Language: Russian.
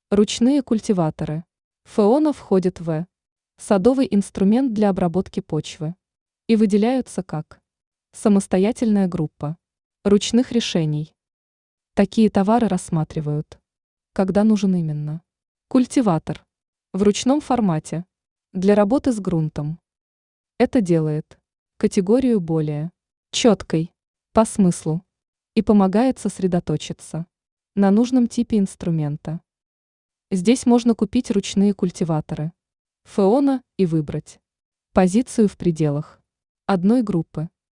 Ручные культиваторы. Феона входит в садовый инструмент для обработки почвы и выделяются как самостоятельная группа ручных решений. Такие товары рассматривают, когда нужен именно культиватор в ручном формате для работы с грунтом. Это делает категорию более четкой по смыслу и помогает сосредоточиться на нужном типе инструмента. Здесь можно купить ручные культиваторы Феона и выбрать позицию в пределах одной группы.